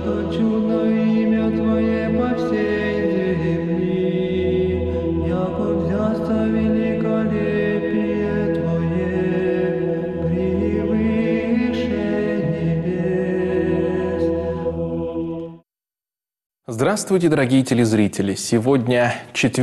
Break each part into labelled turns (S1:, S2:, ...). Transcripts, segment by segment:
S1: что чудно имя Твое по всей земли, яко взясться великолепие Твое превыше небес.
S2: Здравствуйте, дорогие телезрители! Сегодня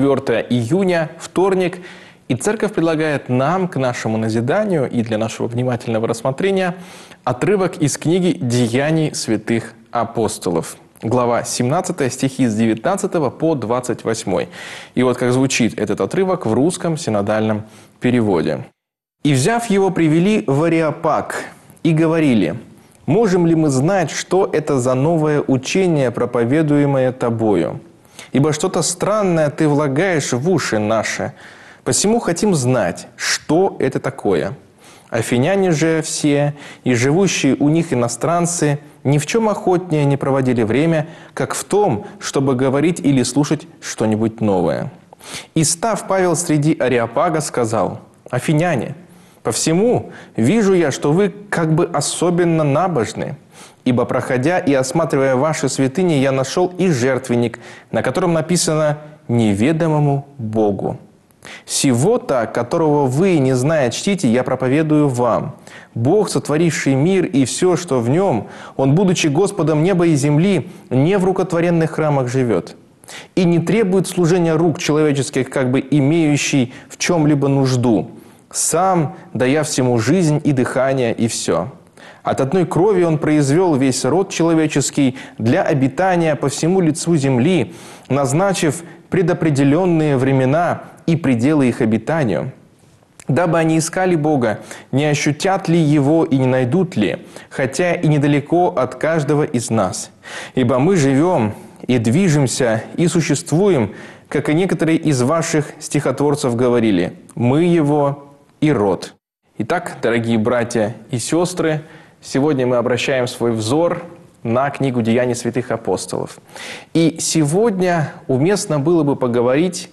S2: 4 июня, вторник, и Церковь предлагает нам, к нашему назиданию и для нашего внимательного рассмотрения, отрывок из книги «Деяний святых апостолов». Глава 17, стихи с 19 по 28. И вот как звучит этот отрывок в русском синодальном переводе. «И, взяв его, привели в Ареопаг и говорили: можем ли мы знать, что это за новое учение, проповедуемое тобою? Ибо что-то странное ты влагаешь в уши наши. Посему хотим знать, что это такое. Афиняне же все и живущие у них иностранцы ни в чем охотнее не проводили время, как в том, чтобы говорить или слушать что-нибудь новое. И став Павел среди Ареопага, сказал: афиняне, по всему вижу я, что вы как бы особенно набожны, ибо, проходя и осматривая ваши святыни, я нашел и жертвенник, на котором написано «Неведомому Богу». Сего-то, которого вы, не зная, чтите, я проповедую вам. Бог, сотворивший мир и все, что в нем, Он, будучи Господом неба и земли, не в рукотворенных храмах живет. И не требует служения рук человеческих, как бы имеющий в чем-либо нужду, сам дая всему жизнь и дыхание и все. От одной крови Он произвел весь род человеческий для обитания по всему лицу земли, назначив предопределенные времена и пределы их обитанию, дабы они искали Бога, не ощутят ли Его и не найдут ли, хотя и недалеко от каждого из нас. Ибо мы живем и движемся и существуем, как и некоторые из ваших стихотворцев говорили, мы Его и род». Итак, дорогие братья и сестры, сегодня мы обращаем свой взор на книгу «Деяний святых апостолов». И сегодня уместно было бы поговорить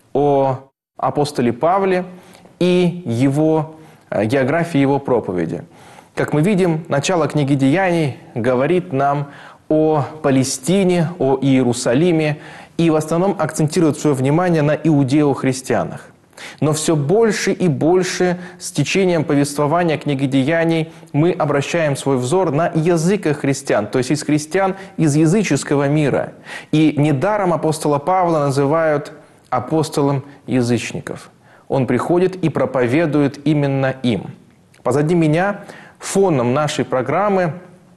S2: о апостоле Павле и его географии его проповеди. Как мы видим, начало книги «Деяний» говорит нам о Палестине, о Иерусалиме и в основном акцентирует свое внимание на иудео-христианах. Но все больше и больше с течением повествования книги «Деяний» мы обращаем свой взор на язык христиан, то есть из христиан из языческого мира. И недаром апостола Павла называют апостолом язычников. Он приходит и проповедует именно им. Позади меня, фоном нашей программы,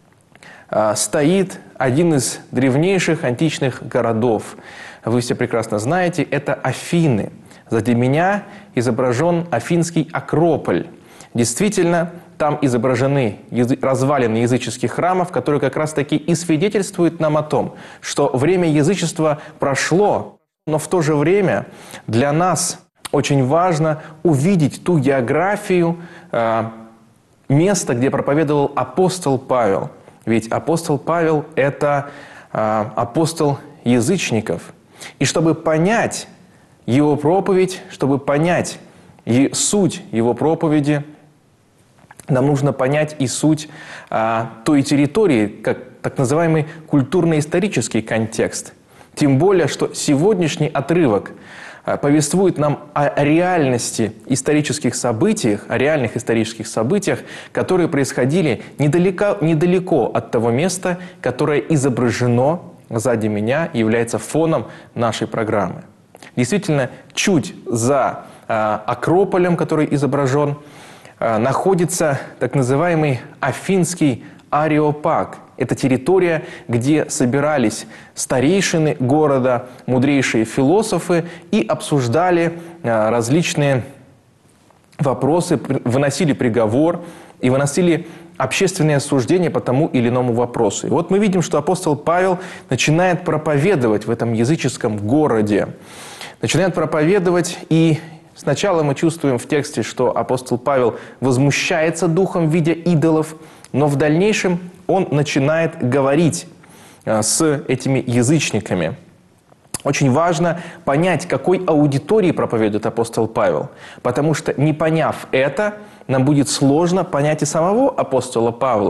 S2: стоит один из древнейших античных городов. Вы все прекрасно знаете, это Афины. Сзади меня изображен Афинский Акрополь. Действительно, там изображены развалины языческих храмов, которые как раз-таки и свидетельствуют нам о том, что время язычества прошло, но в то же время для нас очень важно увидеть ту географию места, где проповедовал апостол Павел. Ведь апостол Павел – это апостол язычников. И чтобы понять его проповедь, чтобы понять и суть его проповеди, нам нужно понять и суть той территории, как так называемый культурно-исторический контекст. Тем более, что сегодняшний отрывок повествует нам о реальности исторических событиях, о реальных исторических событиях, которые происходили недалеко от того места, которое изображено сзади меня и является фоном нашей программы. Действительно, чуть за Акрополем, который изображен, находится так называемый Афинский Ареопаг. Это территория, где собирались старейшины города, мудрейшие философы и обсуждали различные вопросы, выносили приговор и выносили общественные осуждения по тому или иному вопросу. И вот мы видим, что апостол Павел начинает проповедовать в этом языческом городе. Начинает проповедовать, и сначала мы чувствуем в тексте, что апостол Павел возмущается духом, видя идолов, но в дальнейшем он начинает говорить с этими язычниками. Очень важно понять, какой аудитории проповедует апостол Павел, потому что, не поняв это, нам будет сложно понять и самого апостола Павла.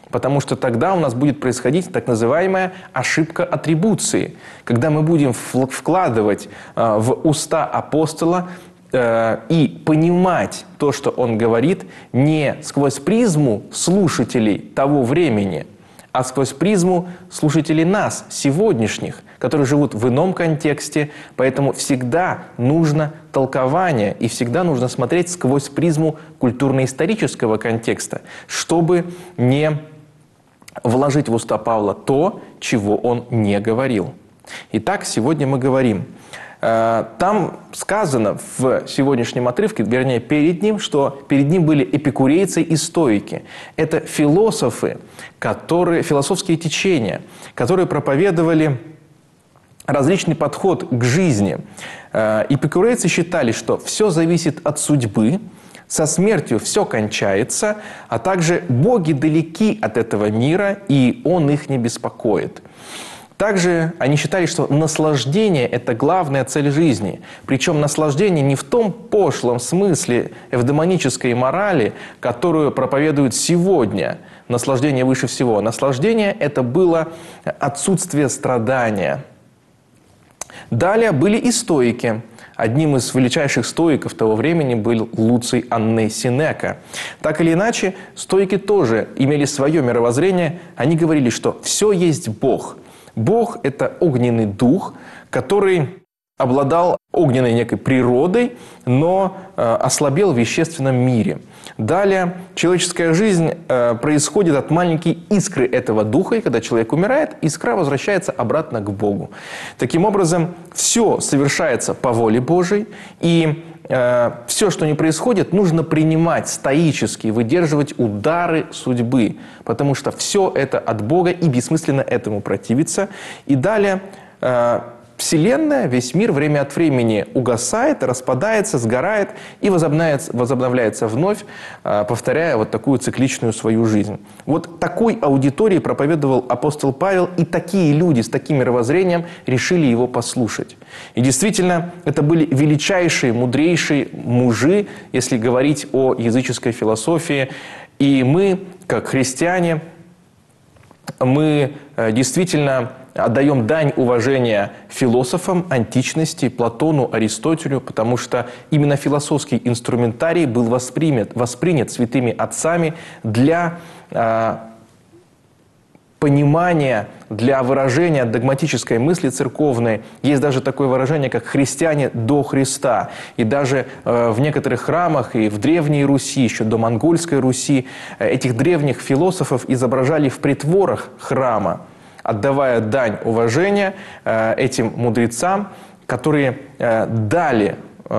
S2: Потому что тогда у нас будет происходить так называемая ошибка атрибуции, когда мы будем вкладывать в уста апостола и понимать то, что он говорит, не сквозь призму слушателей того времени, а сквозь призму слушателей нас, сегодняшних, которые живут в ином контексте. Поэтому всегда нужно толкование и всегда нужно смотреть сквозь призму культурно-исторического контекста, чтобы не вложить в уста Павла то, чего он не говорил. Итак, сегодня мы говорим. Там сказано в сегодняшнем отрывке, вернее, перед ним, что перед ним были эпикурейцы и стоики. Это философы, философские течения, которые проповедовали различный подход к жизни. Эпикурейцы считали, что все зависит от судьбы, со смертью все кончается, а также боги далеки от этого мира, и он их не беспокоит. Также они считали, что наслаждение – это главная цель жизни. Причем наслаждение не в том пошлом смысле эвдемонической морали, которую проповедуют сегодня. Наслаждение выше всего. Наслаждение – это было отсутствие страдания. Далее были и стоики. Одним из величайших стоиков того времени был Луций Анней Сенека. Так или иначе, стоики тоже имели свое мировоззрение. Они говорили, что все есть Бог. Бог – это огненный дух, который обладал огненной некой природой, но ослабел в вещественном мире. Далее, человеческая жизнь происходит от маленькой искры этого духа, и когда человек умирает, искра возвращается обратно к Богу. Таким образом, все совершается по воле Божией, и все, что не происходит, нужно принимать стоически, выдерживать удары судьбы, потому что все это от Бога, и бессмысленно этому противиться. И далее Вселенная, весь мир время от времени угасает, распадается, сгорает и возобновляется вновь, повторяя вот такую цикличную свою жизнь. Вот такой аудитории проповедовал апостол Павел, и такие люди с таким мировоззрением решили его послушать. И действительно, это были величайшие, мудрейшие мужи, если говорить о языческой философии. И мы, как христиане, мы действительно отдаем дань уважения философам античности, Платону, Аристотелю, потому что именно философский инструментарий был воспринят святыми отцами для понимания, для выражения догматической мысли церковной. Есть даже такое выражение, как «христиане до Христа». И даже в некоторых храмах, и в Древней Руси, еще до Монгольской Руси, этих древних философов изображали в притворах храма, отдавая дань уважения этим мудрецам, которые дали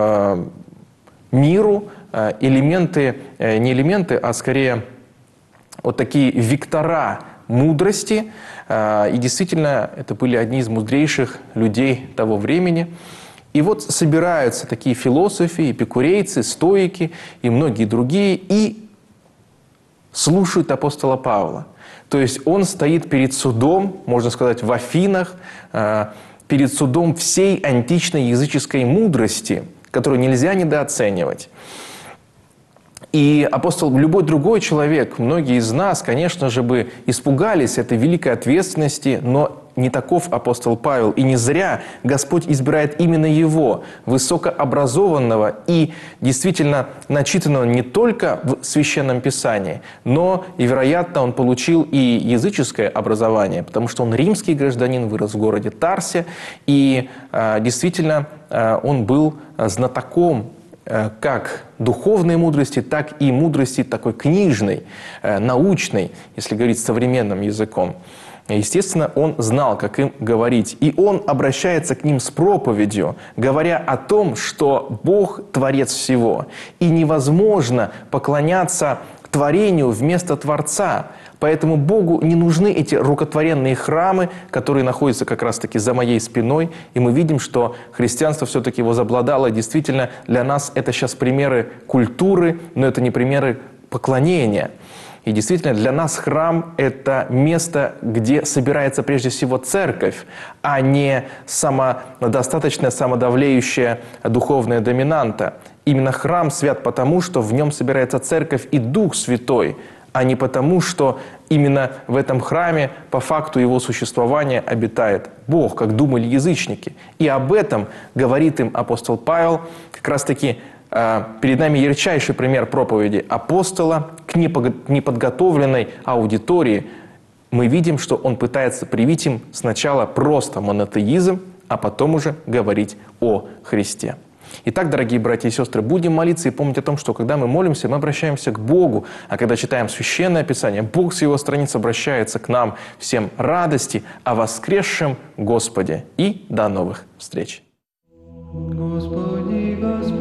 S2: миру элементы, не элементы, а скорее вот такие вектора мудрости. И действительно, это были одни из мудрейших людей того времени. И вот собираются такие философы, эпикурейцы, стоики и многие другие, и слушают апостола Павла. То есть он стоит перед судом, можно сказать, в Афинах, перед судом всей античной языческой мудрости, которую нельзя недооценивать. И апостол, любой другой человек, многие из нас, конечно же, бы испугались этой великой ответственности, но не таков апостол Павел. И не зря Господь избирает именно его, высокообразованного и действительно начитанного не только в Священном Писании, но и, вероятно, он получил и языческое образование, потому что он римский гражданин, вырос в городе Тарсе, и действительно он был знатоком как духовной мудрости, так и мудрости такой книжной, научной, если говорить современным языком. Естественно, он знал, как им говорить. И он обращается к ним с проповедью, говоря о том, что Бог – творец всего. И невозможно поклоняться творению вместо Творца. Поэтому Богу не нужны эти рукотворенные храмы, которые находятся как раз-таки за моей спиной. И мы видим, что христианство все-таки возобладало. Действительно, для нас это сейчас примеры культуры, но это не примеры поклонения. И действительно, для нас храм – это место, где собирается прежде всего церковь, а не самодостаточная, самодавлеющая духовная доминанта. Именно храм свят потому, что в нем собирается церковь и Дух Святой, а не потому, что именно в этом храме по факту его существования обитает Бог, как думали язычники. И об этом говорит им апостол Павел, как раз-таки перед нами ярчайший пример проповеди апостола к неподготовленной аудитории. Мы видим, что он пытается привить им сначала просто монотеизм, а потом уже говорить о Христе. Итак, дорогие братья и сестры, будем молиться и помнить о том, что когда мы молимся, мы обращаемся к Богу, а когда читаем Священное Писание, Бог с Его страниц обращается к нам всем радости о воскресшем Господе. И до новых встреч!
S1: Господи, Господи.